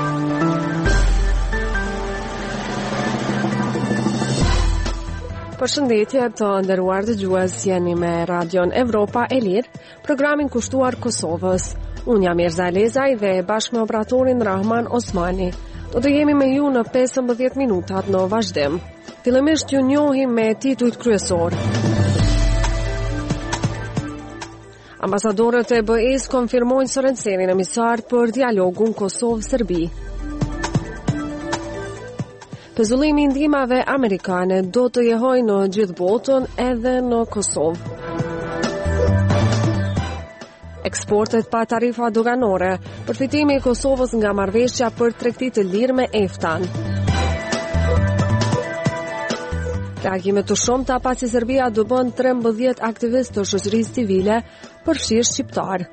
Përshëndetje të nderuar dëgjues, jeni me Radion Evropa e Lirë, programin kushtuar Kosovës. Unë jam Mirza Elezaj dhe bashkë me operatorin Rahman Osmani. Do të jemi me ju në 15 minutat në vazhdim. Fillimisht ju njohim me titujt kryesor. Ambasadorët e BE-s konfirmojnë Sorensenin emisaar për dialogun Kosovë-Serbi. Pezullimi i ndihmave amerikane do të jehojë në gjithë botën, edhe në Kosovë. Eksportet pa tarifa doganore, përfitimi i Kosovës nga marrëveshja për tregti të lirë me EFTA-n. Reagime të shumta pasi Serbia dëbon 13 aktivistë të shoqërisë civile, përfshirë shqiptar.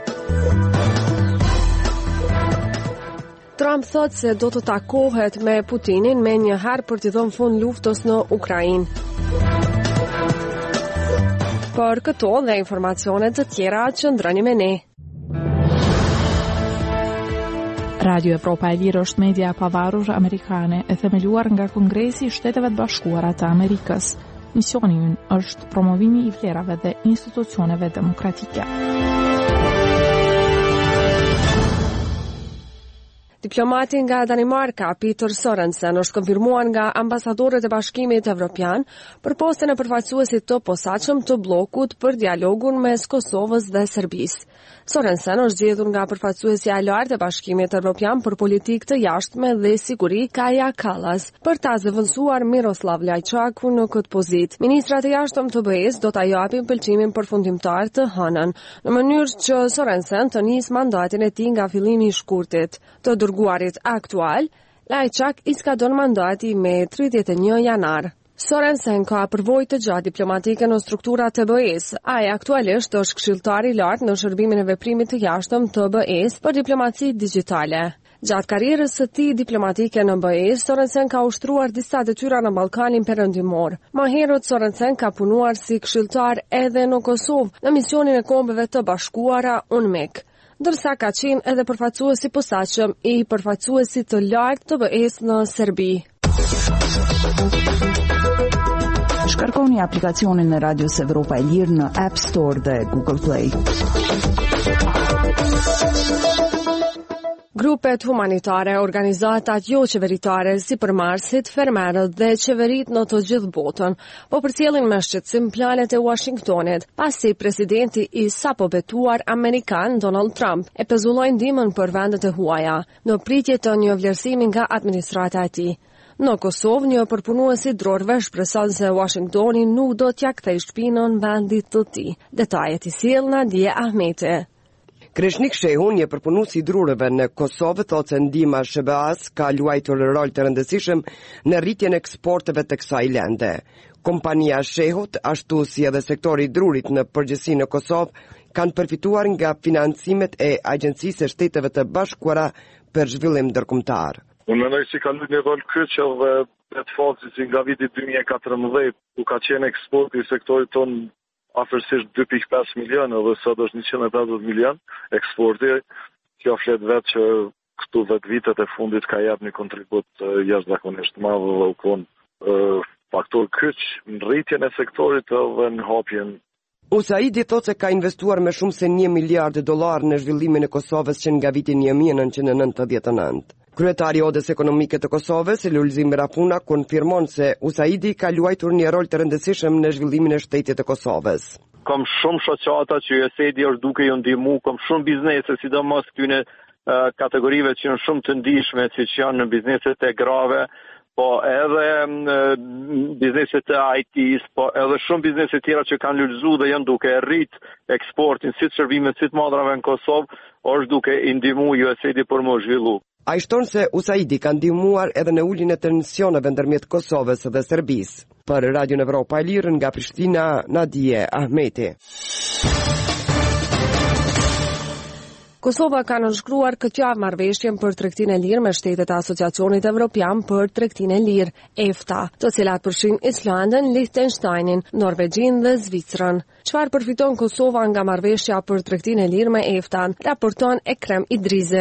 Trump thot se do të takohet me Putinin me një herë për t'i dhënë fund luftës në Ukrainë. Për këto dhe informacione të tjera, qëndroni me ne. Radio Evropa e Lirë është media e pavarur amerikane e themeluar nga Kongresi i Shteteve të Bashkuara të Amerikës. Misioni i ynë është promovimi i vlerave dhe institucioneve demokratike. Diplomati nga Danimarka, Peter Sorensen, është konfirmuar nga ambasadorët e Bashkimit Evropian për postën e përfaqësuesit të posaçëm të bllokut për dialogun mes Kosovës dhe Serbisë. Sorensen është zgjedhur nga përfaqësuesja e lartë e Bashkimit Evropian për politikë të jashtme dhe siguri, Kaja Kallas, për ta zëvendësuar Miroslav Lajçakun në këtë pozitë. Ministrat e jashtëm të BE-s do ta japin pëlqimin përfundimtar të hënën, në mënyrë që Sorensen të nisë mandatin e tij nga fillimi i shkurtit. Të dërguarit aktual, Lajçak i skadon mandati me 31 janar. Sorensen ka përvojë të gjatë diplomatike në strukturat të BE-s. Ai aktualisht është këshilltar i lartë në shërbimin e veprimit të jashtëm të BE-s për diplomaci digjitale. Gjatë karrierës së tij diplomatike në BE, Sorensen ka ushtruar disa detyra në Ballkanin Perëndimor. Më herët Sorensen ka punuar si këshilltar edhe në Kosovë në misionin e Kombeve të Bashkuara UNMIK, ndërsa ka qenë edhe përfaqësues i posaçëm i përfaqësuesit të lartë të BE-s në Serbi. Shkarkoni aplikacionin e Radios Evropa e Lirë në App Store dhe Google Play. Grupet humanitare, organizatat jo qeveritare, sipërmarrësit, fermerët dhe qeverit në të gjithë botën, po përcjellin me shqetësim planet e Washingtonit, pasi presidenti i sapo betuar amerikan Donald Trump e pezulloi ndihmën për vendet e huaja, në pritje të një vlerësimi nga administrata e tij. Në Kosovë, një përpunues i drorëve shpreson se Washingtoni nuk do t'ia kthejë shtëpinë vendit të tij. Detajet i sjell Nadia Ahmeti. Kreshnik Shehu, një përpunues i drurëve në Kosovë, thotë se ndihma SBA-s ka luajtur rol të rëndësishëm në rritjen e eksporteve të kësaj lende. Kompania Shehut, ashtu si edhe sektori i drurit në përgjithësi në Kosovë, kanë përfituar nga financimet e Agjencisë së Shteteve të Bashkuara për zhvillim ndërkombëtar. Unë mendoj se ka luajtur një rol kryesor dhe vetë fakti që nga viti 2014 ku ka qenë eksporti i sektorit ton afërsisht 2.5 milion dhe sot është 150 milion eksporti, kjo flet vetë që këtu 10 vitet e fundit ka jap një kontribut jashtëzakonisht madh dhe u kon faktor kyç në rritjen e sektorit dhe në hapjen. USAID thotë se ka investuar me shumë se $1 miliard në zhvillimin e Kosovës që nga viti 1999. Kryetari i Odës Ekonomike të Kosovës, Lulzim Rafuna, konfirmon se USAID ka luajtur një rol të rëndësishëm në zhvillimin e shtetit të Kosovës. Kam shumë shoqata që USAID është duke ju ndihmu, kam shumë biznese, sidomos këtyne kategorive që janë shumë të ndihshme, siç janë në bizneset e grave, po edhe bizneset e IT-s, po edhe shumë biznese tjera që kanë lulëzu dhe janë duke rrit eksportin, si të shërbimet, si të madrave në Kosovë, është duke i ndihmu USAID për më zhvillu. A i shton se USAID ka ndihmuar edhe në uljen e tensioneve ndërmjet Kosovës dhe Serbisë. Për Radion Evropa e Lirë nga Prishtina, Nadia Ahmeti. Kosova ka nënshkruar këtë javë marrëveshjen për tregtinë e lirë me shtetet e Asociacionit Evropian për tregtinë e lirë, EFTA, të cilat përfshin Islandën, Liechtensteinin, Norvegjin dhe Zvicrën. Çfarë përfiton Kosova nga marrëveshja për tregtinë e lirë me EFTA, raporton Ekrem Idrizi.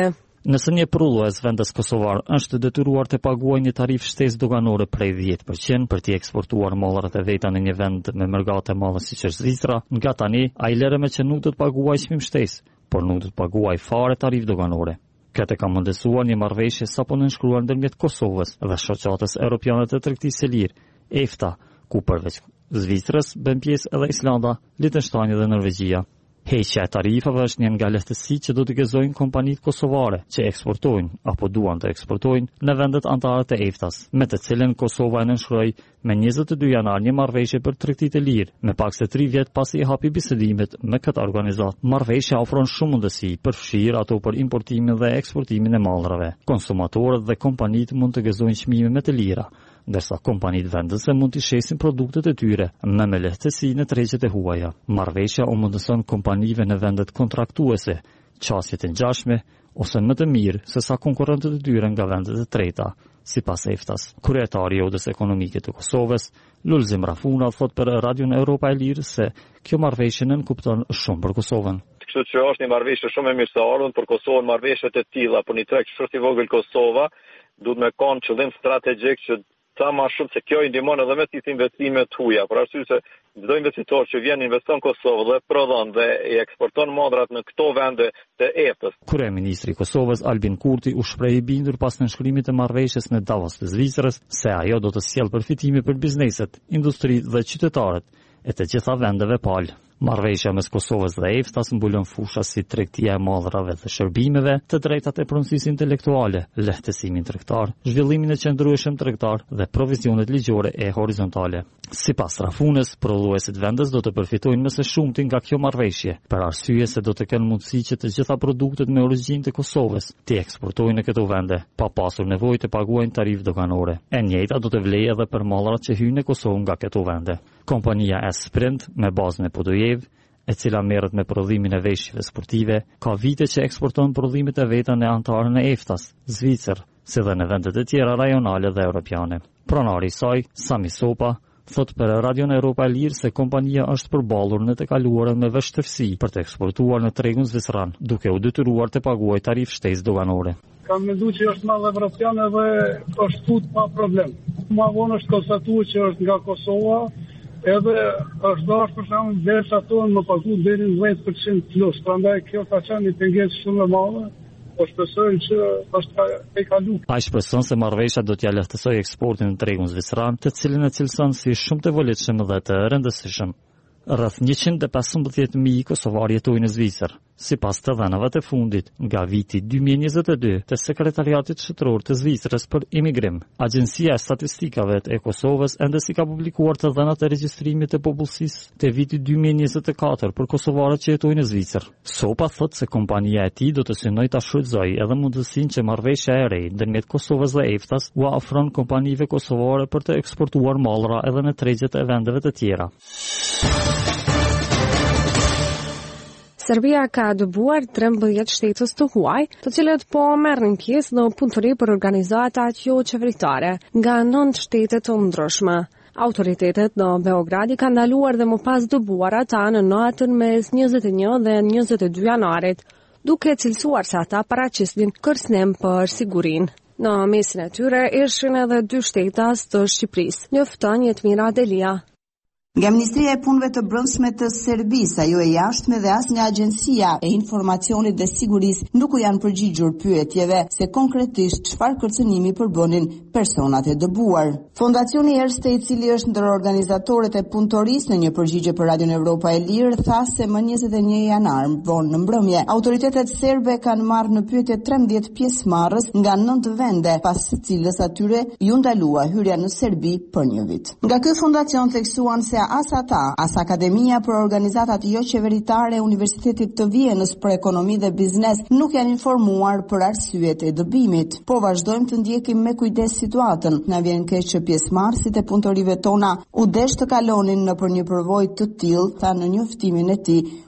Nëse një prullues vendas kosovar është detyruar të paguajë një tarifë shtesë doganore prej 10% për t'i eksportuar mollat e veta në një vend me mërgate madhe siç është Zvicra, nga tani ai lëreme që nuk do të paguajë çmim shtesë, por nuk do të paguajë fare tarifë doganore. Këtë ka mundesuar një marrëveshje sapo nënshkruar ndërmjet Kosovës dhe shoqatës europiane të tregtisë së lirë, EFTA, ku përveç Zvicrës bën pjesë edhe Islanda, Liechtenstein dhe Norvegjia. Heqja e tarifave është një nga lehtësitë që do të gëzojnë kompanitë kosovare që eksportojnë apo duan të eksportojnë në vendet anëtare të EFTA-s, me të cilën Kosova e nënshkroi me 22 janar një marrëveshje për tregti të lirë, me pak se 3 vjet pasi i hapi bisedimet me këtë organizatë. Marrëveshja ofron shumë mundësi, përfshirë ato për importimin dhe eksportimin e mallrave. Konsumatorët dhe kompanitë mund të gëzojnë çmime më të lira, ndërsa kompanitë vendëse mund të shesin produktet e tyre me lehtësi në tregjet e huaja. Marrëveshja u mundëson kompanive në vendet kontraktuese qasjet e ngjashme ose më të mirë se sa konkurrentët e tyre nga vendet e treta, sipas EFTA-s. Kryetari i Odës Ekonomike të Kosovës, Lulzim Rafuna, thot për Radion Europa e Lirë se kjo marrëveshje nënkupton shumë për Kosovën. Kështu që është një marrëveshje shumë e mirëseardhur për Kosovën. Marrëveshjet e tilla për një treg shumë i vogël Kosova duhet me kanë qëllim strategjik që sa më shumë se kjo i ndihmon edhe me të investime të huaja, për arsye se çdo investitor që vjen investon në Kosovë dhe prodhon dhe i eksporton modrat në këto vende të EFTA-s. Kryeministri i Kosovës Albin Kurti u shpreh i bindur pas nënshkrimit të marrëveshjes në Davos të Zvicrës se ajo do të sjellë përfitime për bizneset, industritë dhe qytetarët e të gjitha vendeve palë. Marrëveshja mes Kosovës dhe EFTA-s mbulon fusha si tregtia e mallrave dhe shërbimeve, të drejtat e pronësisë intelektuale, lehtësimin tregtar, zhvillimin e qëndrueshëm tregtar dhe provizionet ligjore e horizontale. Sipas Rafunës, prodhuesit vendës do të përfitojnë më së shumti nga kjo marrëveshje, për arsye se do të kenë mundësi që të gjitha produktet me origjinë të Kosovës të eksportojnë në këto vende, pa pasur nevojë të paguajnë tarifë doganore. E njëjta do të vlejë edhe për mallrat që hyjnë në Kosovë nga këto vende. Kompania Sprint, me bazën e Podojev, e cila merret me prodhimin e veshjeve sportive, ka vite që eksporton prodhimet e veta në anëtarën e EFTA-s, Zvicër, si dhe në vendet e tjera rajonale dhe europiane. Pronari i saj, Sami Sopa, thot për Radion Europa e Lirë se kompania është përballur në të kaluarën me vështirësi për të eksportuar në tregun zvicran, duke u detyruar të paguajë tarifë shtesë doganore. Kam menduar që është madhe evropiane dhe është fut pa problem. Ma vonë është konstatuar që është nga Kosova, edhe është dashur për shembull derisa tonë më pagu deri në 10% plus. Prandaj kjo ka qenë një pengesë shumë e madhe. Po shpresojmë që është e kaluar. Ai shpreson se marrëveshja do t'ia lehtësojë eksportin në tregun zvicran, të cilin e cilëson si shumë të volitshëm dhe të rëndësishëm. Rreth 115.000 kosovarë jetojnë në Zvicër, sipas të dhënave të fundit nga viti 2022 të Sekretariatit Shtetëror të Zvicrës për Imigrim. Agjencia e Statistikave e Kosovës ende si ka publikuar të dhënat e regjistrimit të popullsisë të vitit 2024 për kosovarët që jetojnë në Zvicër. Sopa thot se kompania e tij do të synojë ta shfrytëzojë edhe mundësinë që marrëveshja e re ndërmjet Kosovës dhe EFTA-s u ofron kompanive kosovare për të eksportuar mallra edhe në tregjet e vendeve të tjera. Serbia ka dëbuar 13 shtetës të huaj, të cilët po merrin pjesë në punëtori për organizatat jo qeveritare nga 9 shtete të ndryshme. Autoritetet në Beograd i kanë ndaluar dhe më pas dëbuar ata në natën mes 21 dhe 22 janarit, duke cilësuar se ata paraqisin kërcënim për sigurinë. Në mesin e tyre ishin edhe 2 shtetas të Shqipërisë, njofton Jetmira Delia. Nga Ministria e Punëve të Brendshme të Serbisë, ajo e jashtme dhe as nga Agjencia e Informacionit dhe Sigurisë nuk u janë përgjigjur pyetjeve se konkretisht çfarë kërcënimi përbënin personat e dëbuar. Fondacioni Erste, i cili është ndër organizatorët e punëtorisë, në një përgjigje për Radion Europa e Lirë, tha se më 21 janar vonë në mbrëmje, autoritetet serbe kanë marrë në pyetje 13 pjesëmarrës nga 9 vende, pas së cilës atyre ju ndalua hyrja në Serbi për një vit. Nga ky fondacion theksuan se as ata, as Akademia për Organizatat jo qeveritare e Universitetit të Vienës për Ekonomi dhe Biznes nuk janë informuar për arsyet e dëbimit. Po vazhdojmë të ndjekim me kujdes situatën. Na vjen keq që pjesëmarrësit e punëtorive tona u desh të kalonin nëpër një përvojë të tillë, tha në njoftimin e tij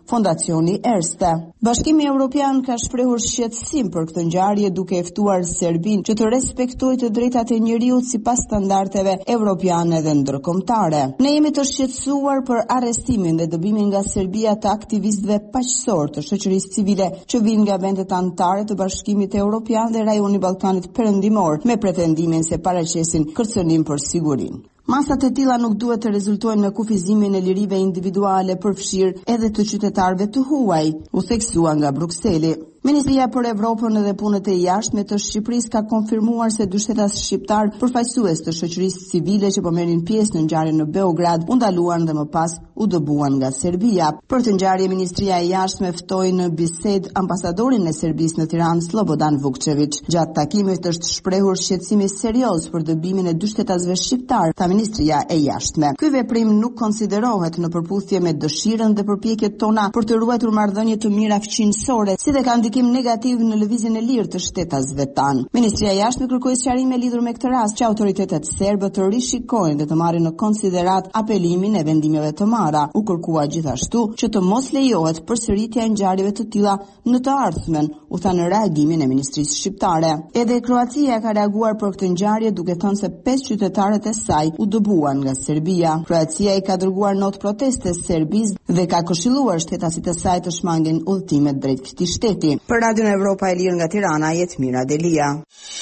Fondacioni Erste. Bashkimi Evropian ka shprehur shqetësim për këtë ngjarje duke e ftuar Serbinë që të respektojë të drejtat e njeriut sipas standardeve evropiane dhe ndërkombëtare. Ne jemi të shqetësuar për arrestimin dhe dëbimin nga Serbia të aktivistëve paqësor të shoqërisë civile që vinë nga vendet anëtare të Bashkimit Evropian dhe rajoni Ballkanit Perëndimor me pretendimin se paraqesin kërcënim për sigurinë. Masat e tilla nuk duhet të rezultojnë në kufizimin e lirive individuale përfshirë edhe të qytetarëve të huaj, u theksua nga Brukseli. Ministria për Evropën dhe punët e jashtme të Shqipërisë ka konfirmuar se dy shtetas shqiptar përfaqësues të shoqërisë civile që po merrin pjesë në ngjarjen në Beograd u ndaluan dhe më pas u dëbuan nga Serbia. Për të ngjarje Ministria e Jashtme ftoi në bisedë ambasadorin e Serbisë në Tiranë Slobodan Vukčević. Gjatë takimit është shprehur shqetësimi serioz për dëbimin e dy shtetasve shqiptar, tha Ministria e Jashtme. Ky veprim nuk konsiderohet në përputhje me dëshirën dhe përpjekjet tona për të ruajtur marrëdhënie të mira fqinjësore, si dhe kanë ndikim negativ në lëvizjen e lirë të shtetasve tanë. Ministria e Jashtme kërkoi sqarime lidhur me këtë rast që autoritetet serbe të rishikojnë dhe të marrin në konsiderat apelimin e vendimeve të marra. U kërkua gjithashtu që të mos lejohet përsëritja e ngjarjeve të tilla në të ardhmen, u tha në reagimin e Ministrisë Shqiptare. Edhe Kroacia ka reaguar për këtë ngjarje duke thënë se 5 qytetarët e saj u dëbuan nga Serbia. Kroacia i ka dërguar notë proteste Serbisë dhe ka këshilluar shtetasit e saj të shmangin udhëtimet drejt këtij shteti. Për Radio Evropa e Lirë nga Tirana, Jetmira Delia.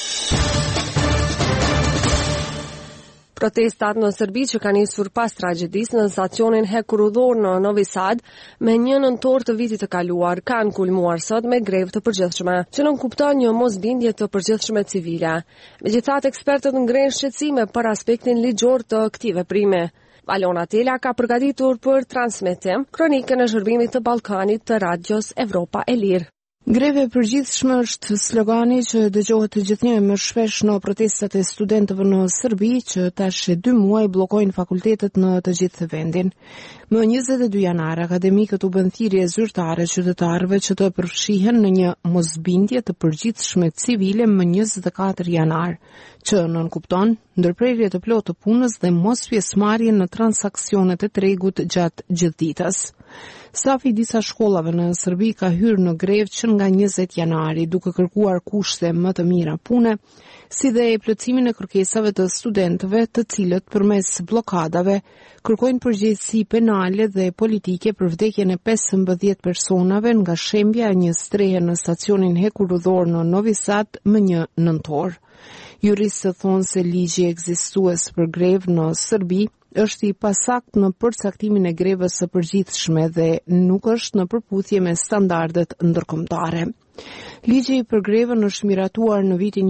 Protestat në Serbi që kanë nisur pas tragjedisë në stacionin hekurudhor në Novi Sad me 1 nëntor të vitit të kaluar kanë kulmuar sot me grevë të përgjithshme, që nënkupton një mosbindje të përgjithshme civile. Megjithatë, ekspertët ngrenë shqetësime për aspektin ligjor të këtij veprimi. Alona Tela ka përgatitur për transmetim kronikën e zhërbimit të Ballkanit të Radios Evropa e Lirë. Greve e përgjithshme është slogani që dëgjohet të gjithnjë më shpesh në protestat e studentëve në Serbi që tash 2 muaj bllokojnë fakultetet në të gjithë vendin. Më 22 janar akademikët u bën thirrje zyrtare qytetarëve që të përfshihen në një mosbindje të përgjithshme civile më 24 janar, që nënkupton ndërprerje të plotë të punës dhe mos pjesëmarrje në transaksionet e tregut gjatë gjithë ditës. Stafi i disa shkollave në Serbi ka hyrë në grevë që nga 20 janari duke kërkuar kushte më të mira pune, si dhe e plotësimin e kërkesave të studentëve, të cilët përmes bllokadave kërkojnë përgjegjësi penale dhe politike për vdekjen e 15 personave nga shembja e një strehe në stacionin hekurudhor në Novi Sad më 1 nëntor. Juristët thonë se ligji ekzistues për grevë në Serbi është i pasakt në përcaktimin e grevës së përgjithshme dhe nuk është në përputhje me standardet ndërkombëtare. Ligji për grevën është miratuar në vitin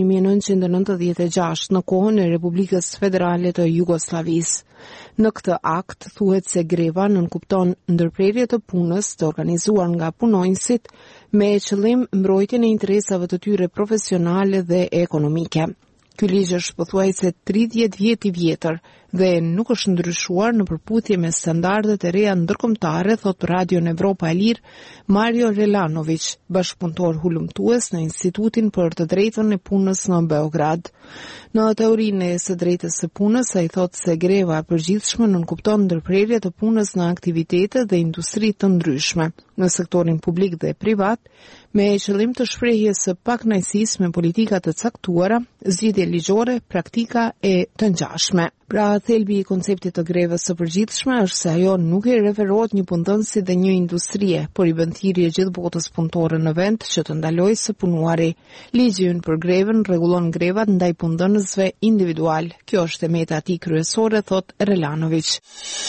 1996 në kohën e Republikës Federale të Jugosllavisë. Në këtë akt thuhet se greva nënkupton ndërprerje të punës të organizuar nga punonjësit me qëllim mbrojtjen e interesave të tyre profesionale dhe ekonomike. Ky ligj është pothuajse 30 vjet i vjetër dhe nuk është ndryshuar në përputhje me standardet e reja ndërkombëtare, thot Radio Evropa e Lirë Mario Relanović, bashkëpunëtor hulumtues në Institutin për të drejtën e punës në Beograd. Në teorinë e së drejtës së punës, ai thot se greva e përgjithshme nënkupton ndërprerje të punës në aktivitete dhe industri të ndryshme në sektorin publik dhe privat, me qëllim të shprehjes së pakënaqësisë me politika të caktuara, zgjidhje ligjore, praktika e të ngjashme. Pra, thelbi i konceptit të grevës së përgjithshme është se ajo nuk i referohet një punëdhënësi dhe një industrie, por i bën thirrje gjithë botës punëtore në vend që të ndalojë së punuari. Ligji ynë për grevën rregullon grevat ndaj punëdhënësve individual. Kjo është temeta e tij kryesore, thot Relanović.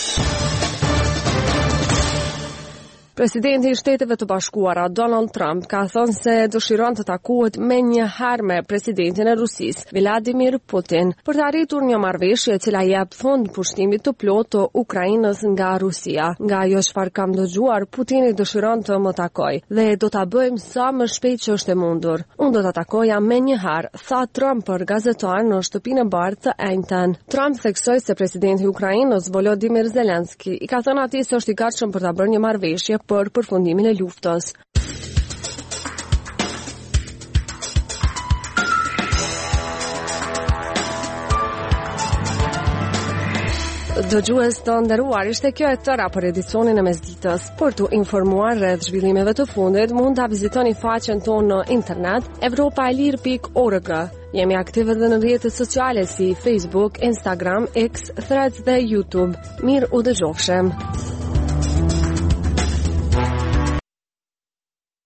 Presidenti i Shteteve të Bashkuara Donald Trump ka thënë se dëshiron të takohet më një herë me presidentin e Rusisë, Vladimir Putin, për të arritur një marrëveshje e cila jep fund pushtimit të plotë të Ukrainës nga Rusia. Nga ajo çfarë kam dëgjuar, Putini dëshiron të më takojë dhe do ta bëjmë sa më shpejt që është e mundur. Unë do ta takoja më një herë, tha Trump për gazetar në shtëpinë e bardhë të enjten. Trump theksoi se presidenti i Ukrainës Volodymyr Zelensky i ka thënë atij se është i gatshëm për ta bërë një marrëveshje për përfundimin e luftës. Dëgjues të nderuar, ishte kjo e tëra për edicionin e mesditës. Për t'u informuar rreth zhvillimeve të fundit, mund ta vizitoni faqen tonë në internet evropaelir.org. Jemi aktive edhe në rrjetet sociale si Facebook, Instagram, X, Threads dhe YouTube. Mirë u dëgjofshëm.